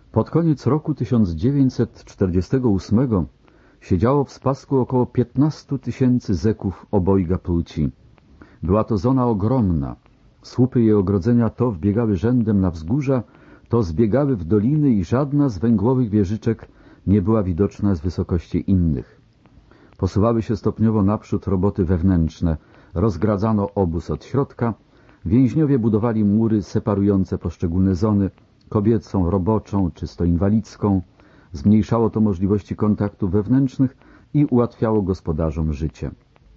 Pod koniec roku 1948 siedziało w Spasku około 15 000 zeków obojga płci. Była to zona ogromna. Słupy jej ogrodzenia to wbiegały rzędem na wzgórza, to zbiegały w doliny i żadna z węgłowych wieżyczek nie była widoczna z wysokości innych. Posuwały się stopniowo naprzód roboty wewnętrzne, rozgradzano obóz od środka, więźniowie budowali mury separujące poszczególne zony, kobiecą, roboczą, czysto inwalidzką. Zmniejszało to możliwości kontaktów wewnętrznych i ułatwiało gospodarzom życie.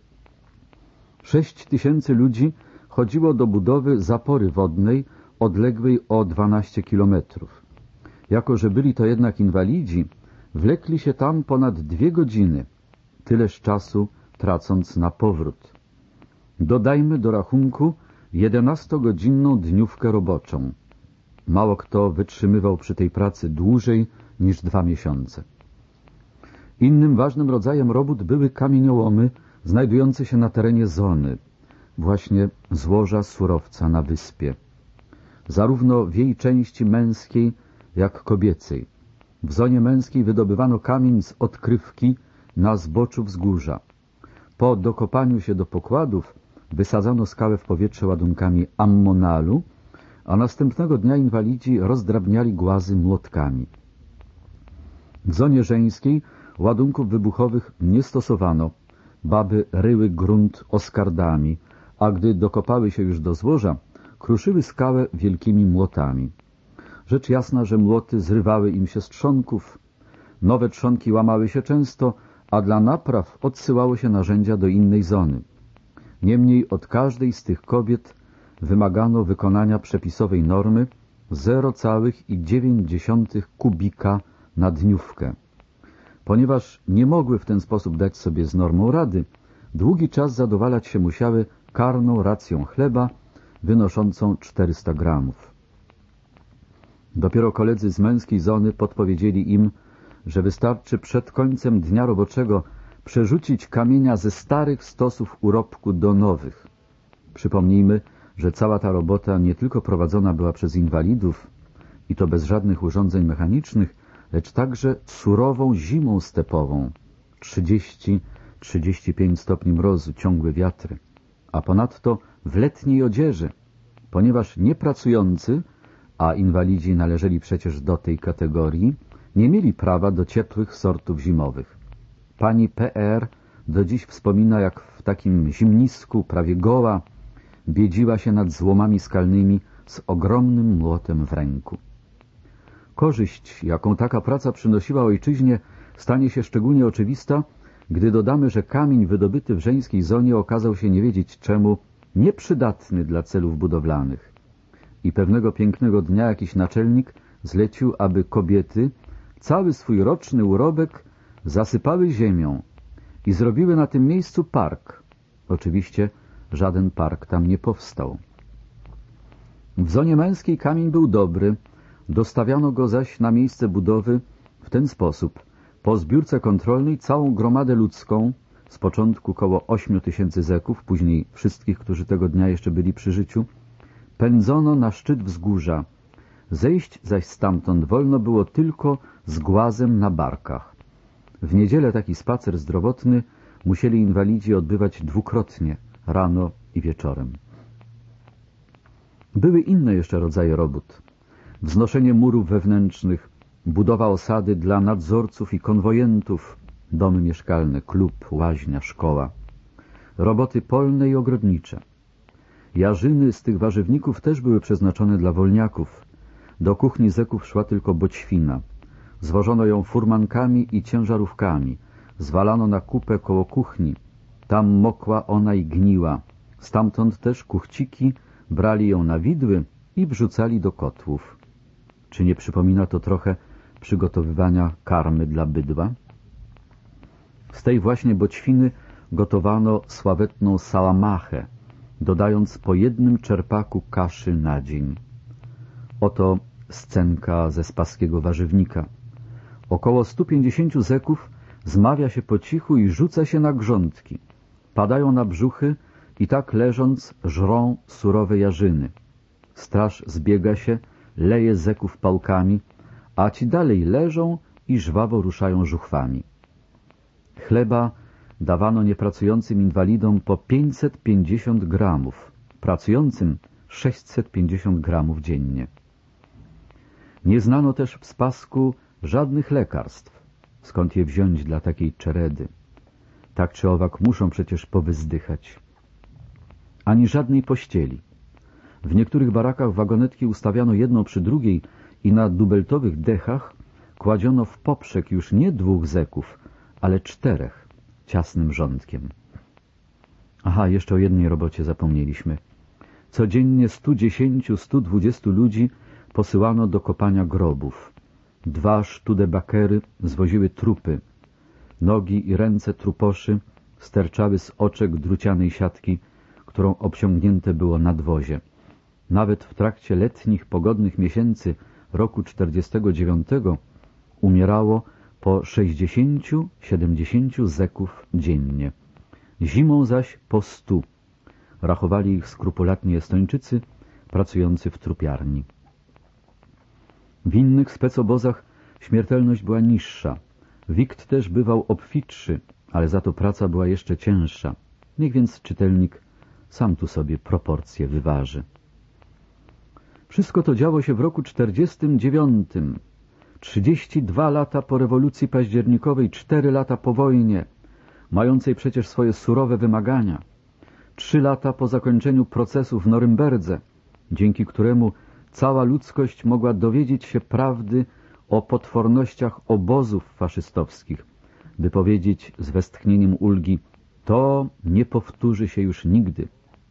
6 000 ludzi chodziło do budowy zapory wodnej odległej o 12 kilometrów. Jako że byli to jednak inwalidzi, wlekli się tam ponad 2 godziny, tyleż czasu tracąc na powrót. Dodajmy do rachunku 11-godzinną dniówkę roboczą. Mało kto wytrzymywał przy tej pracy dłużej niż 2 miesiące. Innym ważnym rodzajem robót były kamieniołomy znajdujące się na terenie zony, właśnie złoża surowca na wyspie. Zarówno w jej części męskiej, jak kobiecej. W zonie męskiej wydobywano kamień z odkrywki na zboczu wzgórza. Po dokopaniu się do pokładów wysadzano skałę w powietrze ładunkami ammonalu, a następnego dnia inwalidzi rozdrabniali głazy młotkami. W zonie żeńskiej ładunków wybuchowych nie stosowano. Baby ryły grunt oskardami, a gdy dokopały się już do złoża, kruszyły skałę wielkimi młotami. Rzecz jasna, że młoty zrywały im się z trzonków. Nowe trzonki łamały się często, a dla napraw odsyłało się narzędzia do innej zony. Niemniej od każdej z tych kobiet wymagano wykonania przepisowej normy 0,9 kubika na dniówkę. Ponieważ nie mogły w ten sposób dać sobie z normą rady, długi czas zadowalać się musiały karną racją chleba wynoszącą 400 gramów. Dopiero koledzy z męskiej zony podpowiedzieli im, że wystarczy przed końcem dnia roboczego przerzucić kamienia ze starych stosów urobku do nowych. Przypomnijmy, że cała ta robota nie tylko prowadzona była przez inwalidów, i to bez żadnych urządzeń mechanicznych, lecz także surową zimą stepową, 30-35 stopni mrozu, ciągłe wiatry, a ponadto w letniej odzieży, ponieważ niepracujący, a inwalidzi należeli przecież do tej kategorii, nie mieli prawa do ciepłych sortów zimowych. Pani P.R. do dziś wspomina, jak w takim zimnisku, prawie goła, biedziła się nad złomami skalnymi z ogromnym młotem w ręku. Korzyść, jaką taka praca przynosiła ojczyźnie, stanie się szczególnie oczywista, gdy dodamy, że kamień wydobyty w żeńskiej zonie okazał się nie wiedzieć czemu nieprzydatny dla celów budowlanych. I pewnego pięknego dnia jakiś naczelnik zlecił, aby kobiety cały swój roczny urobek zasypały ziemią i zrobiły na tym miejscu park. Oczywiście żaden park tam nie powstał. W zonie męskiej kamień był dobry, dostawiano go zaś na miejsce budowy w ten sposób. Po zbiórce kontrolnej całą gromadę ludzką, z początku koło 8 000 zeków, później wszystkich, którzy tego dnia jeszcze byli przy życiu, pędzono na szczyt wzgórza. Zejść zaś stamtąd wolno było tylko z głazem na barkach. W niedzielę taki spacer zdrowotny musieli inwalidzi odbywać dwukrotnie, rano i wieczorem. Były inne jeszcze rodzaje robót. Wznoszenie murów wewnętrznych, budowa osady dla nadzorców i konwojentów, domy mieszkalne, klub, łaźnia, szkoła. Roboty polne i ogrodnicze. Jarzyny z tych warzywników też były przeznaczone dla wolniaków. Do kuchni zeków szła tylko boćwina. Zwożono ją furmankami i ciężarówkami. Zwalano na kupę koło kuchni. Tam mokła ona i gniła. Stamtąd też kuchciki brali ją na widły i wrzucali do kotłów. Czy nie przypomina to trochę przygotowywania karmy dla bydła? Z tej właśnie boćwiny gotowano sławetną sałamachę, dodając po jednym czerpaku kaszy na dzień. Oto scenka ze spaskiego warzywnika. Około 150 zeków zmawia się po cichu i rzuca się na grządki. Padają na brzuchy i tak leżąc żrą surowe jarzyny. Straż zbiega się, leje zeków pałkami, a ci dalej leżą i żwawo ruszają żuchwami. Chleba dawano niepracującym inwalidom po 550 gramów, pracującym 650 gramów dziennie. Nie znano też w Spasku żadnych lekarstw. Skąd je wziąć dla takiej czeredy? Tak czy owak muszą przecież powyzdychać. Ani żadnej pościeli. W niektórych barakach wagonetki ustawiano jedną przy drugiej i na dubeltowych dechach kładziono w poprzek już nie 2 zeków, ale 4, ciasnym rządkiem. Aha, jeszcze o jednej robocie zapomnieliśmy. Codziennie 110-120 ludzi posyłano do kopania grobów. 2 Studebakery zwoziły trupy. Nogi i ręce truposzy sterczały z oczek drucianej siatki, którą obciągnięte było nadwozie. Nawet w trakcie letnich, pogodnych miesięcy roku 49 umierało po 60-70 zeków dziennie. Zimą zaś po 100. Rachowali ich skrupulatni Estończycy pracujący w trupiarni. W innych specobozach śmiertelność była niższa. Wikt też bywał obfitszy, ale za to praca była jeszcze cięższa. Niech więc czytelnik sam tu sobie proporcje wyważy. Wszystko to działo się w roku 49. 32 lata po rewolucji październikowej, 4 lata po wojnie, mającej przecież swoje surowe wymagania. 3 lata po zakończeniu procesu w Norymberdze, dzięki któremu cała ludzkość mogła dowiedzieć się prawdy o potwornościach obozów faszystowskich, by powiedzieć z westchnieniem ulgi: to nie powtórzy się już nigdy.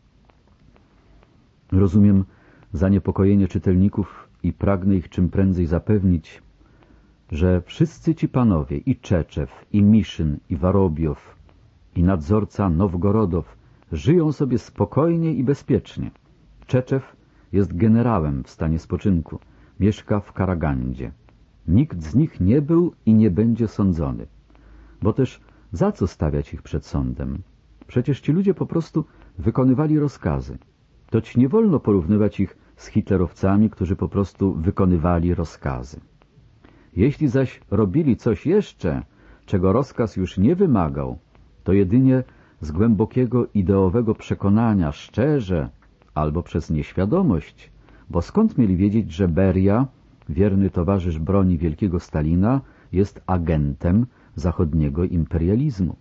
Rozumiem zaniepokojenie czytelników i pragnę ich czym prędzej zapewnić, że wszyscy ci panowie, i Czeczew, i Miszyn, i Warobiow, i nadzorca Nowgorodow, żyją sobie spokojnie i bezpiecznie. Czeczew jest generałem w stanie spoczynku, mieszka w Karagandzie. Nikt z nich nie był i nie będzie sądzony. Bo też za co stawiać ich przed sądem? Przecież ci ludzie po prostu wykonywali rozkazy. Toć nie wolno porównywać ich z hitlerowcami, którzy po prostu wykonywali rozkazy. Jeśli zaś robili coś jeszcze, czego rozkaz już nie wymagał, to jedynie z głębokiego ideowego przekonania, szczerze, albo przez nieświadomość, bo skąd mieli wiedzieć, że Beria, wierny towarzysz broni wielkiego Stalina, jest agentem zachodniego imperializmu?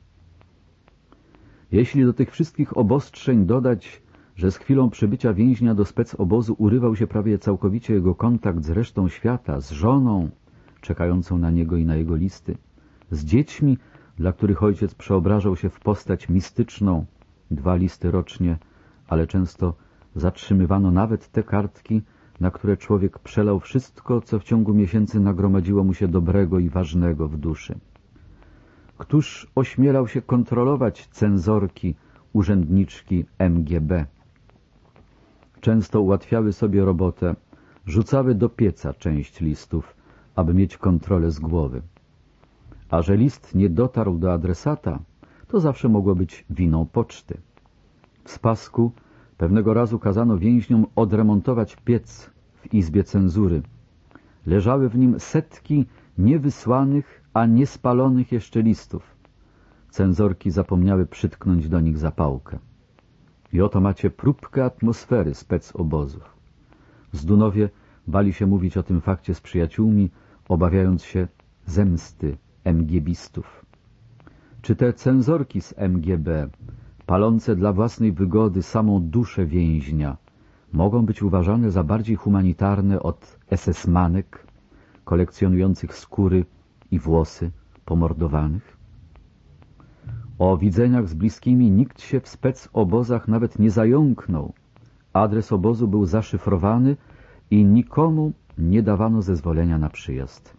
Jeśli do tych wszystkich obostrzeń dodać, że z chwilą przybycia więźnia do specobozu urywał się prawie całkowicie jego kontakt z resztą świata, z żoną czekającą na niego i na jego listy, z dziećmi, dla których ojciec przeobrażał się w postać mistyczną, 2 listy rocznie, ale często zatrzymywano nawet te kartki, na które człowiek przelał wszystko, co w ciągu miesięcy nagromadziło mu się dobrego i ważnego w duszy. Któż ośmielał się kontrolować cenzorki, urzędniczki MGB? Często ułatwiały sobie robotę, rzucały do pieca część listów, aby mieć kontrolę z głowy. A że list nie dotarł do adresata, to zawsze mogło być winą poczty. W Spasku pewnego razu kazano więźniom odremontować piec w izbie cenzury. Leżały w nim setki niewysłanych, a niespalonych jeszcze listów. Cenzorki zapomniały przytknąć do nich zapałkę. I oto macie próbkę atmosfery specobozów. Zdunowie bali się mówić o tym fakcie z przyjaciółmi, obawiając się zemsty MGB-istów. Czy te cenzorki z MGB, palące dla własnej wygody samą duszę więźnia, mogą być uważane za bardziej humanitarne od SS-manek, kolekcjonujących skóry i włosy pomordowanych? O widzeniach z bliskimi nikt się w specobozach nawet nie zająknął. Adres obozu był zaszyfrowany i nikomu nie dawano zezwolenia na przyjazd.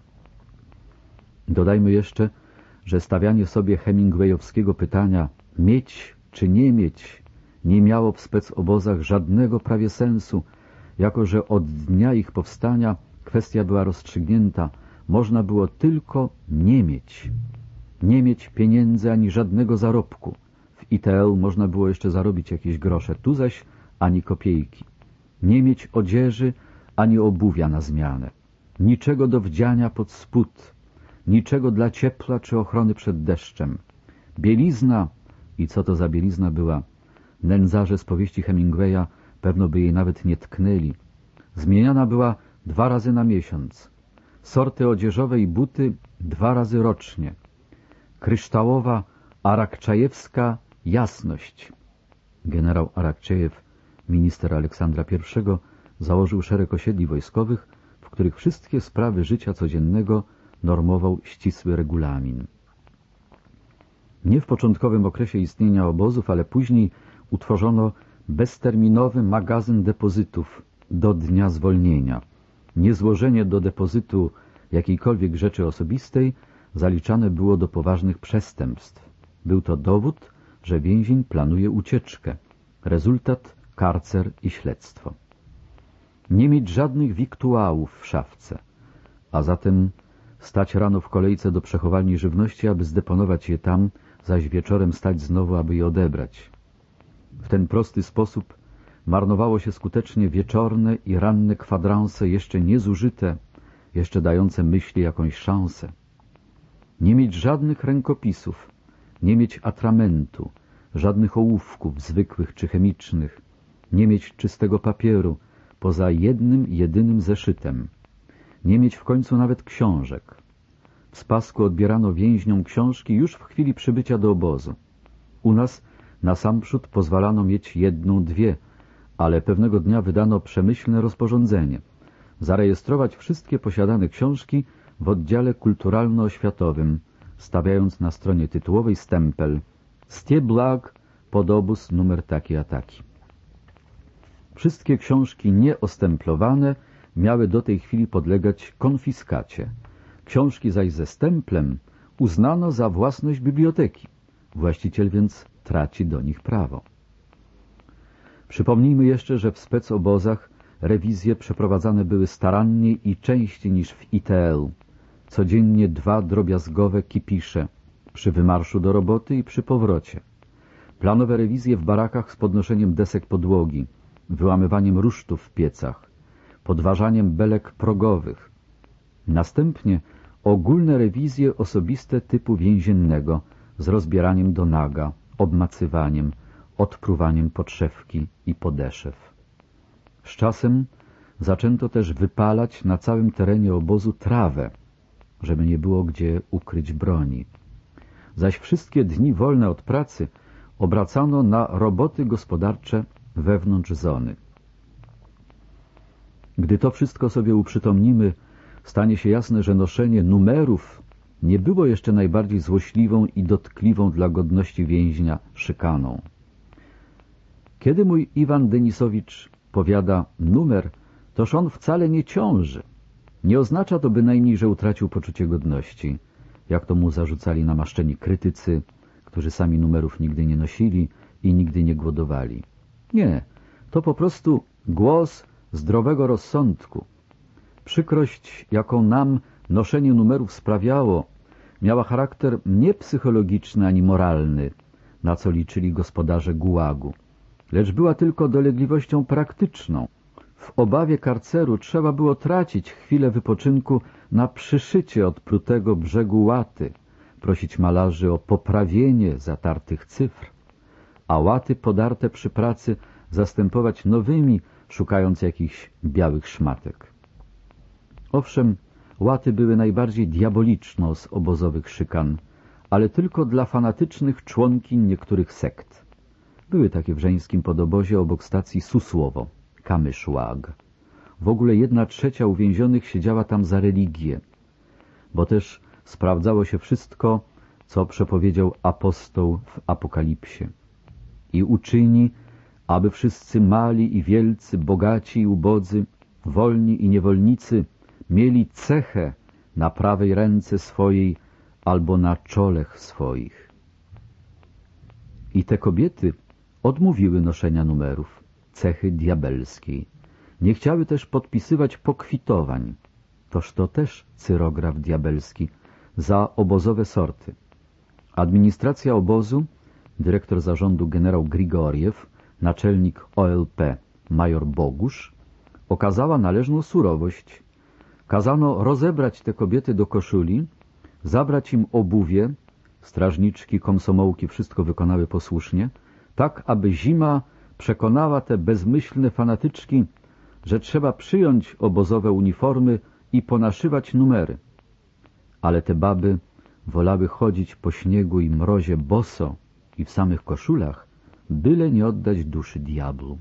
Dodajmy jeszcze, że stawianie sobie hemingwayowskiego pytania mieć czy nie mieć nie miało w specobozach żadnego prawie sensu, jako że od dnia ich powstania kwestia była rozstrzygnięta, można było tylko nie mieć. Nie mieć pieniędzy ani żadnego zarobku. W ITL można było jeszcze zarobić jakieś grosze, tu zaś ani kopiejki. Nie mieć odzieży ani obuwia na zmianę. niczego do wdziania pod spód, niczego dla ciepła czy ochrony przed deszczem. Bielizna, i co to za bielizna była, nędzarze z powieści Hemingwaya pewno by jej nawet nie tknęli. Zmieniana była 2 razy na miesiąc. Sorty odzieżowe i buty 2 razy rocznie. Kryształowa, arakczajewska jasność. Generał Arakczejew, minister Aleksandra I, założył szereg osiedli wojskowych, w których wszystkie sprawy życia codziennego normował ścisły regulamin. Nie w początkowym okresie istnienia obozów, ale później utworzono bezterminowy magazyn depozytów do dnia zwolnienia. Niezłożenie do depozytu jakiejkolwiek rzeczy osobistej zaliczane było do poważnych przestępstw. Był to dowód, że więzień planuje ucieczkę. Rezultat – karcer i śledztwo. Nie mieć żadnych wiktuałów w szafce, a zatem stać rano w kolejce do przechowalni żywności, aby zdeponować je tam, zaś wieczorem stać znowu, aby je odebrać. W ten prosty sposób marnowało się skutecznie wieczorne i ranne kwadranse jeszcze niezużyte, jeszcze dające myśli jakąś szansę. Nie mieć żadnych rękopisów, nie mieć atramentu, żadnych ołówków zwykłych czy chemicznych, nie mieć czystego papieru, poza jednym, jedynym zeszytem, nie mieć w końcu nawet książek. W Spasku odbierano więźniom książki już w chwili przybycia do obozu. U nas nasamprzód pozwalano mieć 1, 2, ale pewnego dnia wydano przemyślne rozporządzenie – zarejestrować wszystkie posiadane książki w oddziale kulturalno-oświatowym, stawiając na stronie tytułowej stempel Stieblag pod obóz numer taki a taki. Wszystkie książki nieostemplowane miały do tej chwili podlegać konfiskacie. Książki zaś ze stemplem uznano za własność biblioteki. Właściciel więc traci do nich prawo. Przypomnijmy jeszcze, że w specobozach rewizje przeprowadzane były staranniej i częściej niż w ITL. Codziennie 2 drobiazgowe kipisze przy wymarszu do roboty i przy powrocie. Planowe rewizje w barakach z podnoszeniem desek podłogi, wyłamywaniem rusztów w piecach, podważaniem belek progowych. Następnie ogólne rewizje osobiste typu więziennego z rozbieraniem do naga, obmacywaniem, odpruwaniem podszewki i podeszew. Z czasem zaczęto też wypalać na całym terenie obozu trawę, żeby nie było gdzie ukryć broni. Zaś wszystkie dni wolne od pracy obracano na roboty gospodarcze wewnątrz zony. Gdy to wszystko sobie uprzytomnimy, stanie się jasne, że noszenie numerów nie było jeszcze najbardziej złośliwą i dotkliwą dla godności więźnia szykaną. Kiedy mój Iwan Denisowicz powiada numer, toż on wcale nie ciąży. Nie oznacza to bynajmniej, że utracił poczucie godności, jak to mu zarzucali namaszczeni krytycy, którzy sami numerów nigdy nie nosili i nigdy nie głodowali. Nie, to po prostu głos zdrowego rozsądku. Przykrość, jaką nam noszenie numerów sprawiało, miała charakter nie psychologiczny ani moralny, na co liczyli gospodarze gułagu, lecz była tylko dolegliwością praktyczną. W obawie karceru trzeba było tracić chwilę wypoczynku na przyszycie odprutego brzegu łaty, prosić malarzy o poprawienie zatartych cyfr, a łaty podarte przy pracy zastępować nowymi, szukając jakichś białych szmatek. Owszem, łaty były najbardziej diaboliczną z obozowych szykan, ale tylko dla fanatycznych członkiń niektórych sekt. Były takie w żeńskim podobozie obok stacji Susłowo, Kamyszłag. W ogóle 1/3 uwięzionych siedziała tam za religię, bo też sprawdzało się wszystko, co przepowiedział apostoł w Apokalipsie. I uczyni, aby wszyscy mali i wielcy, bogaci i ubodzy, wolni i niewolnicy mieli cechę na prawej ręce swojej albo na czolech swoich. I te kobiety odmówiły noszenia numerów, cechy diabelskiej. Nie chciały też podpisywać pokwitowań, toż to też cyrograf diabelski, za obozowe sorty. Administracja obozu, dyrektor zarządu generał Grigoriew, naczelnik OLP major Bogusz, okazała należną surowość. Kazano rozebrać te kobiety do koszuli, zabrać im obuwie, strażniczki, komsomołki wszystko wykonały posłusznie, tak aby zima przekonała te bezmyślne fanatyczki, że trzeba przyjąć obozowe uniformy i ponaszywać numery. Ale te baby wolały chodzić po śniegu i mrozie boso i w samych koszulach, byle nie oddać duszy diabłu.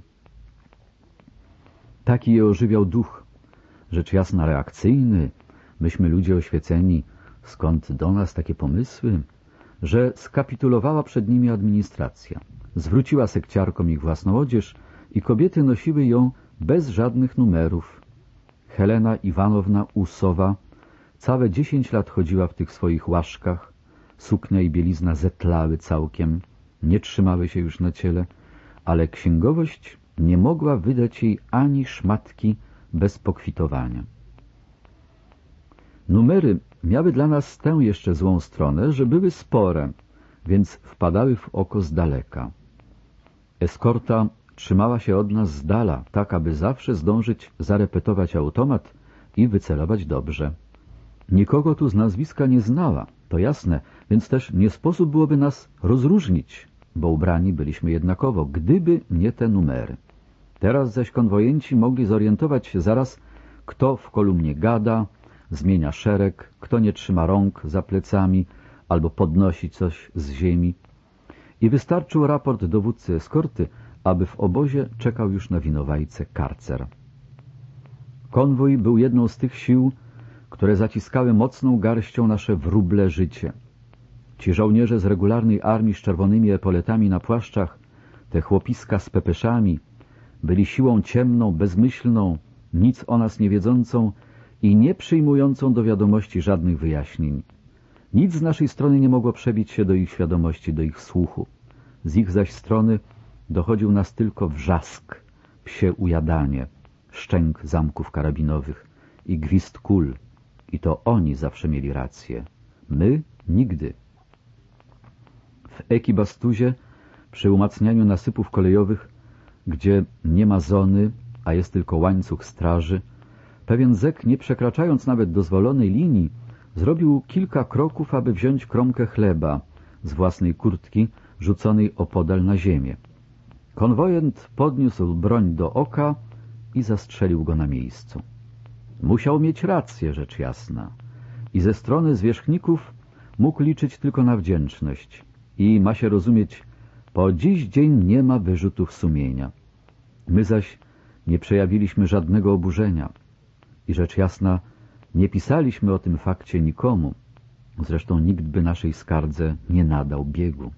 Taki je ożywiał duch, rzecz jasna reakcyjny, myśmy ludzie oświeceni, skąd do nas takie pomysły, że skapitulowała przed nimi administracja. Zwróciła sekciarkom ich własną odzież i kobiety nosiły ją bez żadnych numerów. Helena Iwanowna Usowa całe 10 lat chodziła w tych swoich łaszkach, suknia i bielizna zetlały całkiem, nie trzymały się już na ciele, ale księgowość nie mogła wydać jej ani szmatki bez pokwitowania. Numery miały dla nas tę jeszcze złą stronę, że były spore, więc wpadały w oko z daleka. Eskorta trzymała się od nas z dala, tak aby zawsze zdążyć zarepetować automat i wycelować dobrze. Nikogo tu z nazwiska nie znała, to jasne, więc też nie sposób byłoby nas rozróżnić, bo ubrani byliśmy jednakowo, gdyby nie te numery. Teraz zaś konwojenci mogli zorientować się zaraz, kto w kolumnie gada, zmienia szereg, kto nie trzyma rąk za plecami albo podnosi coś z ziemi. I wystarczył raport dowódcy eskorty, aby w obozie czekał już na winowajcę karcer. Konwój był jedną z tych sił, które zaciskały mocną garścią nasze wróble życie. Ci żołnierze z regularnej armii z czerwonymi epoletami na płaszczach, te chłopiska z pepeszami, byli siłą ciemną, bezmyślną, nic o nas nie wiedzącą i nie przyjmującą do wiadomości żadnych wyjaśnień. Nic z naszej strony nie mogło przebić się do ich świadomości, do ich słuchu. Z ich zaś strony dochodził nas tylko wrzask, psie ujadanie, szczęk zamków karabinowych i gwizd kul. I to oni zawsze mieli rację. My nigdy. W Ekibastuzie, przy umacnianiu nasypów kolejowych, gdzie nie ma zony, a jest tylko łańcuch straży, pewien zek, nie przekraczając nawet dozwolonej linii, zrobił kilka kroków, aby wziąć kromkę chleba z własnej kurtki, rzuconej opodal na ziemię. Konwojent podniósł broń do oka i zastrzelił go na miejscu. Musiał mieć rację, rzecz jasna, i ze strony zwierzchników mógł liczyć tylko na wdzięczność i ma się rozumieć, po dziś dzień nie ma wyrzutów sumienia. My zaś nie przejawiliśmy żadnego oburzenia i rzecz jasna nie pisaliśmy o tym fakcie nikomu, zresztą nikt by naszej skardze nie nadał biegu.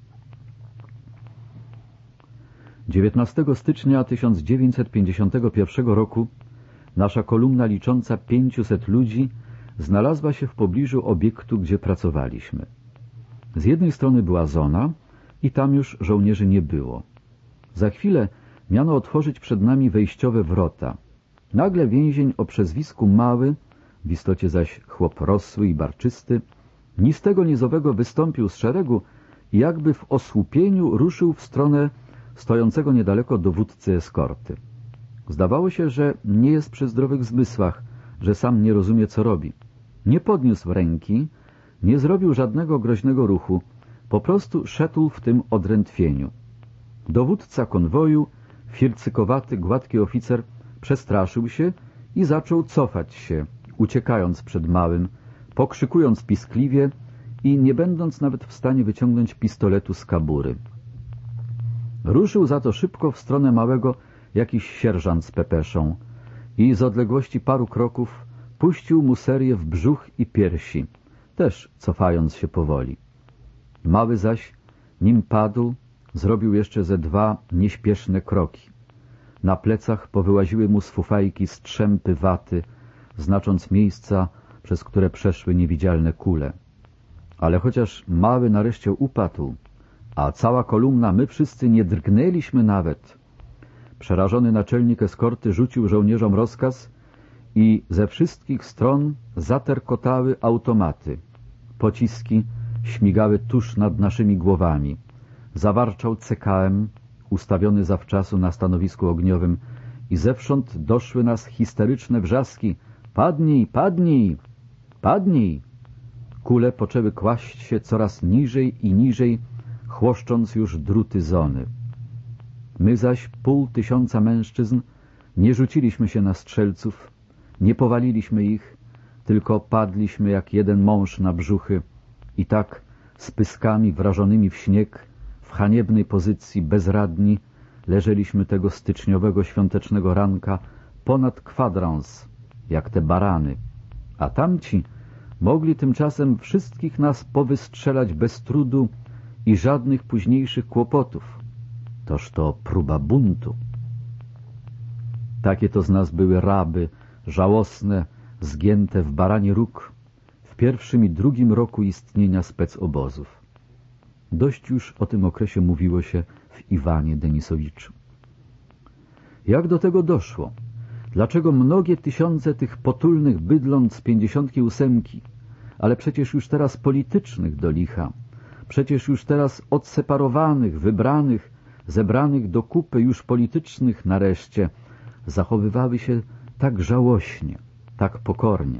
19 stycznia 1951 roku nasza kolumna licząca 500 ludzi znalazła się w pobliżu obiektu, gdzie pracowaliśmy. Z jednej strony była zona i tam już żołnierzy nie było. Za chwilę miano otworzyć przed nami wejściowe wrota. Nagle więzień o przezwisku Mały, w istocie zaś chłop rosły i barczysty, ni z tego nizowego wystąpił z szeregu i jakby w osłupieniu ruszył w stronę stojącego niedaleko dowódcy eskorty. Zdawało się, że nie jest przy zdrowych zmysłach, że sam nie rozumie, co robi. Nie podniósł ręki, nie zrobił żadnego groźnego ruchu, po prostu szedł w tym odrętwieniu. Dowódca konwoju, fircykowaty, gładki oficer, przestraszył się i zaczął cofać się, uciekając przed Małym, pokrzykując piskliwie i nie będąc nawet w stanie wyciągnąć pistoletu z kabury. Ruszył za to szybko w stronę Małego jakiś sierżant z pepeszą i z odległości paru kroków puścił mu serię w brzuch i piersi, też cofając się powoli. Mały zaś, nim padł, zrobił jeszcze ze 2 nieśpieszne kroki. Na plecach powyłaziły mu z fufajki strzępy waty, znacząc miejsca, przez które przeszły niewidzialne kule. Ale chociaż Mały nareszcie upadł, a cała kolumna, my wszyscy nie drgnęliśmy nawet, przerażony naczelnik eskorty rzucił żołnierzom rozkaz i ze wszystkich stron zaterkotały automaty. Pociski śmigały tuż nad naszymi głowami. Zawarczał CKM, ustawiony zawczasu na stanowisku ogniowym i zewsząd doszły nas histeryczne wrzaski. Padnij, padnij, padnij! Kule poczęły kłaść się coraz niżej i niżej, chłoszcząc już druty zony. My zaś, 500 mężczyzn, nie rzuciliśmy się na strzelców, nie powaliliśmy ich, tylko padliśmy jak jeden mąż na brzuchy i tak z pyskami wrażonymi w śnieg, w haniebnej pozycji, bezradni, leżeliśmy tego styczniowego świątecznego ranka ponad kwadrans, jak te barany, a tamci mogli tymczasem wszystkich nas powystrzelać bez trudu i żadnych późniejszych kłopotów. Toż to próba buntu. Takie to z nas były raby, żałosne, zgięte w barani róg, w pierwszym i drugim roku istnienia specobozów. Dość już o tym okresie mówiło się w Iwanie Denisowiczu. Jak do tego doszło? Dlaczego mnogie tysiące tych potulnych bydląt z 58, ale przecież już teraz politycznych do licha, przecież już teraz odseparowanych, wybranych, zebranych do kupy już politycznych nareszcie, zachowywały się tak żałośnie, tak pokornie?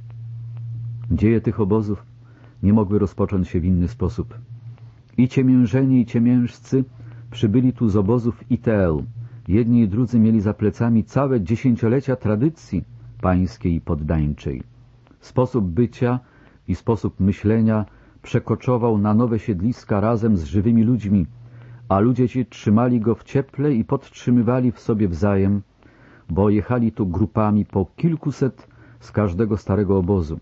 Dzieje tych obozów nie mogły rozpocząć się w inny sposób. I ciemiężeni, i ciemiężcy przybyli tu z obozów ITL. Jedni i drudzy mieli za plecami całe dziesięciolecia tradycji pańskiej i poddańczej. Sposób bycia i sposób myślenia przekoczował na nowe siedliska razem z żywymi ludźmi, a ludzie ci trzymali go w cieple i podtrzymywali w sobie wzajem, bo jechali tu grupami po kilkuset z każdego starego obozu.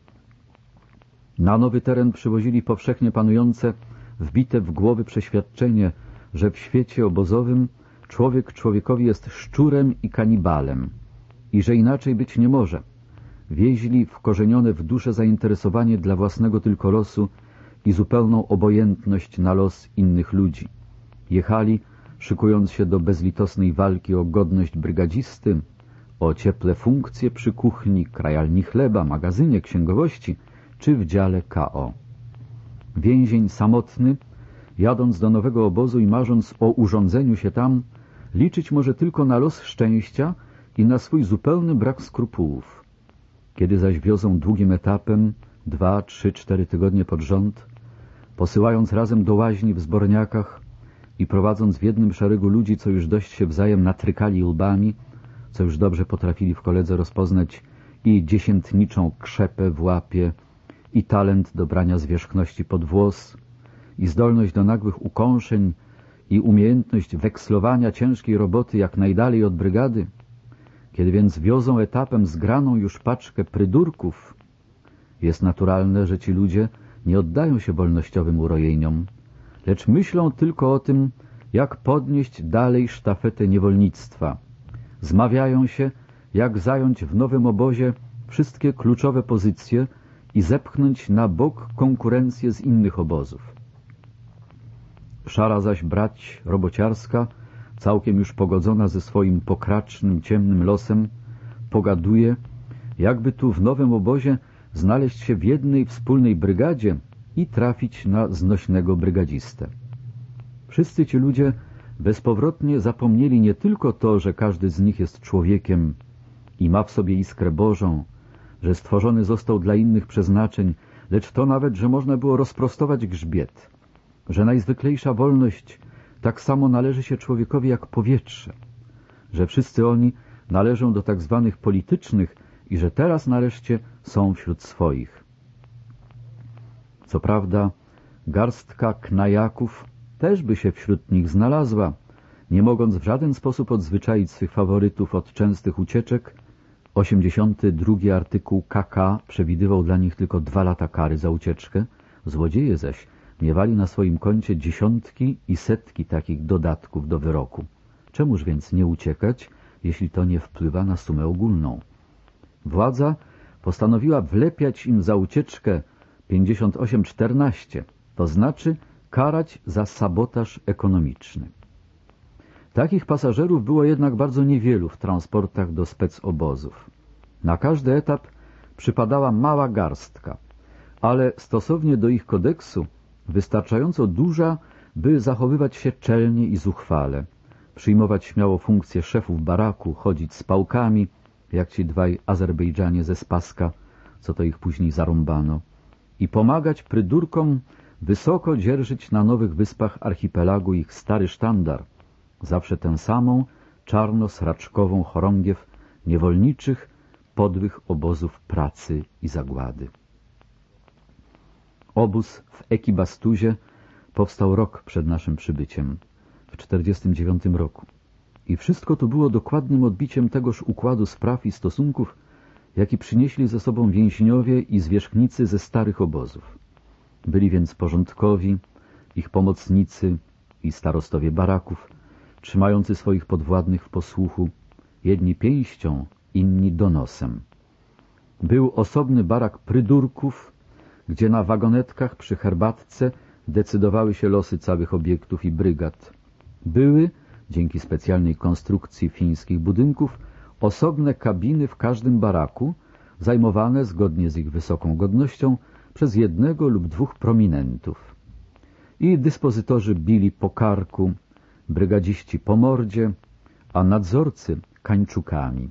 Na nowy teren przywozili powszechnie panujące, wbite w głowy przeświadczenie, że w świecie obozowym człowiek człowiekowi jest szczurem i kanibalem i że inaczej być nie może. Wieźli wkorzenione w duszę zainteresowanie dla własnego tylko losu i zupełną obojętność na los innych ludzi. Jechali, szykując się do bezlitosnej walki o godność brygadzisty, o cieple funkcje przy kuchni, krajalni chleba, magazynie, księgowości czy w dziale KO. Więzień samotny, jadąc do nowego obozu i marząc o urządzeniu się tam, liczyć może tylko na los szczęścia i na swój zupełny brak skrupułów. Kiedy zaś wiozą długim etapem, 2, 3, 4 tygodnie pod rząd, posyłając razem do łaźni w zborniakach i prowadząc w jednym szeregu ludzi, co już dość się wzajem natrykali łbami, co już dobrze potrafili w koledze rozpoznać i dziesiętniczą krzepę w łapie, i talent do brania zwierzchności pod włos, i zdolność do nagłych ukąszeń, i umiejętność wekslowania ciężkiej roboty jak najdalej od brygady, kiedy więc wiozą etapem zgraną już paczkę prydurków, jest naturalne, że ci ludzie nie oddają się wolnościowym urojeniom, lecz myślą tylko o tym, jak podnieść dalej sztafetę niewolnictwa. Zmawiają się, jak zająć w nowym obozie wszystkie kluczowe pozycje i zepchnąć na bok konkurencję z innych obozów. Szara zaś brać robociarska, całkiem już pogodzona ze swoim pokracznym, ciemnym losem, pogaduje, jakby tu w nowym obozie znaleźć się w jednej wspólnej brygadzie i trafić na znośnego brygadzistę. Wszyscy ci ludzie bezpowrotnie zapomnieli nie tylko to, że każdy z nich jest człowiekiem i ma w sobie iskrę Bożą, że stworzony został dla innych przeznaczeń, lecz to nawet, że można było rozprostować grzbiet, że najzwyklejsza wolność tak samo należy się człowiekowi jak powietrze, że wszyscy oni należą do tak zwanych politycznych i że teraz nareszcie są wśród swoich. Co prawda garstka knajaków też by się wśród nich znalazła, nie mogąc w żaden sposób odzwyczaić swych faworytów od częstych ucieczek. 82 artykuł KK przewidywał dla nich tylko 2 lata kary za ucieczkę, złodzieje zaś miewali na swoim koncie dziesiątki i setki takich dodatków do wyroku. Czemuż więc nie uciekać, jeśli to nie wpływa na sumę ogólną? Władza postanowiła wlepiać im za ucieczkę 58-14, to znaczy karać za sabotaż ekonomiczny. Takich pasażerów było jednak bardzo niewielu w transportach do specobozów. Na każdy etap przypadała mała garstka, ale stosownie do ich kodeksu wystarczająco duża, by zachowywać się czelnie i zuchwale, przyjmować śmiało funkcję szefów baraku, chodzić z pałkami jak ci dwaj Azerbejdżanie ze Spaska, co to ich później zarąbano, i pomagać prydurkom wysoko dzierżyć na nowych wyspach archipelagu ich stary sztandar, zawsze tę samą czarno-sraczkową chorągiew niewolniczych, podłych obozów pracy i zagłady. Obóz w Ekibastuzie powstał rok przed naszym przybyciem, w 1949 roku. I wszystko to było dokładnym odbiciem tegoż układu spraw i stosunków, jaki przynieśli ze sobą więźniowie i zwierzchnicy ze starych obozów. Byli więc porządkowi, ich pomocnicy i starostowie baraków, trzymający swoich podwładnych w posłuchu, jedni pięścią, inni donosem. Był osobny barak prydurków, gdzie na wagonetkach przy herbatce decydowały się losy całych obiektów i brygad. Były, dzięki specjalnej konstrukcji fińskich budynków, osobne kabiny w każdym baraku, zajmowane zgodnie z ich wysoką godnością przez jednego lub dwóch prominentów. I dyspozytorzy bili po karku, brygadziści po mordzie, a nadzorcy kańczukami.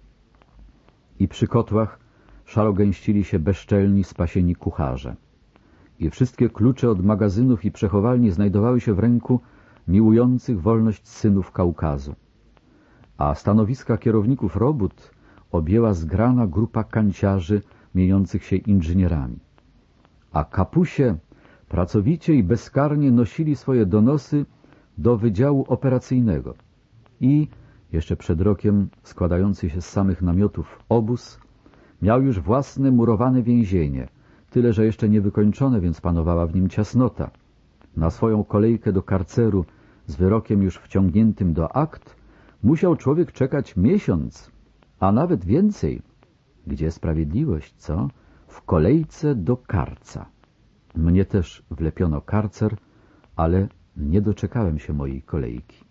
I przy kotłach szaro gęścili się bezczelni, spasieni kucharze. I wszystkie klucze od magazynów i przechowalni znajdowały się w ręku miłujących wolność synów Kaukazu. A stanowiska kierowników robót objęła zgrana grupa kanciarzy mieniących się inżynierami. A kapusie pracowicie i bezkarnie nosili swoje donosy do Wydziału Operacyjnego. I jeszcze przed rokiem składający się z samych namiotów obóz miał już własne murowane więzienie, tyle że jeszcze niewykończone, więc panowała w nim ciasnota. Na swoją kolejkę do karceru z wyrokiem już wciągniętym do akt musiał człowiek czekać miesiąc, a nawet więcej. Gdzie sprawiedliwość, co? W kolejce do karca. Mnie też wlepiono karcer, ale nie doczekałem się mojej kolejki.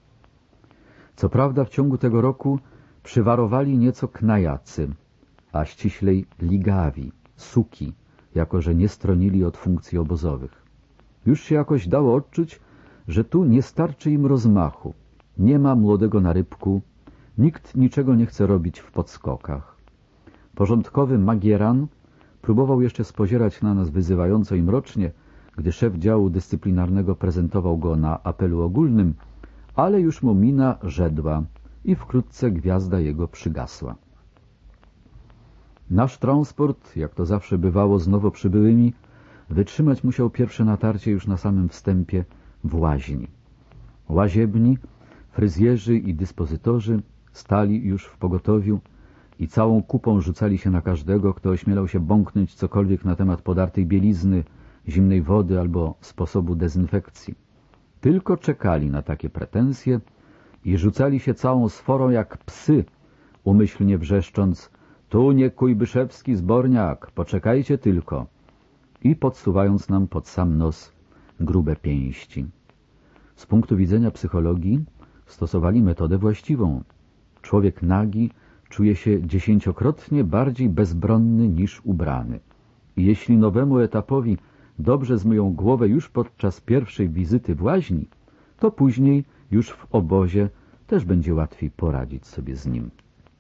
Co prawda w ciągu tego roku przywarowali nieco knajacy, a ściślej ligawi, suki, jako że nie stronili od funkcji obozowych. Już się jakoś dało odczuć, że tu nie starczy im rozmachu, nie ma młodego na rybku, nikt niczego nie chce robić w podskokach. Porządkowy Magieran próbował jeszcze spozierać na nas wyzywająco i mrocznie, gdy szef działu dyscyplinarnego prezentował go na apelu ogólnym, ale już mu mina żedła i wkrótce gwiazda jego przygasła. Nasz transport, jak to zawsze bywało z nowo przybyłymi, wytrzymać musiał pierwsze natarcie już na samym wstępie w łaźni. Łaziebni, fryzjerzy i dyspozytorzy stali już w pogotowiu i całą kupą rzucali się na każdego, kto ośmielał się bąknąć cokolwiek na temat podartej bielizny, zimnej wody albo sposobu dezynfekcji. Tylko czekali na takie pretensje i rzucali się całą sforą jak psy, umyślnie wrzeszcząc: tu nie kujbyszewski zborniak, poczekajcie tylko, i podsuwając nam pod sam nos grube pięści. Z punktu widzenia psychologii stosowali metodę właściwą. Człowiek nagi czuje się 10-krotnie bardziej bezbronny niż ubrany. I jeśli nowemu etapowi dobrze zmyją głowę już podczas pierwszej wizyty w łaźni, to później już w obozie też będzie łatwiej poradzić sobie z nim.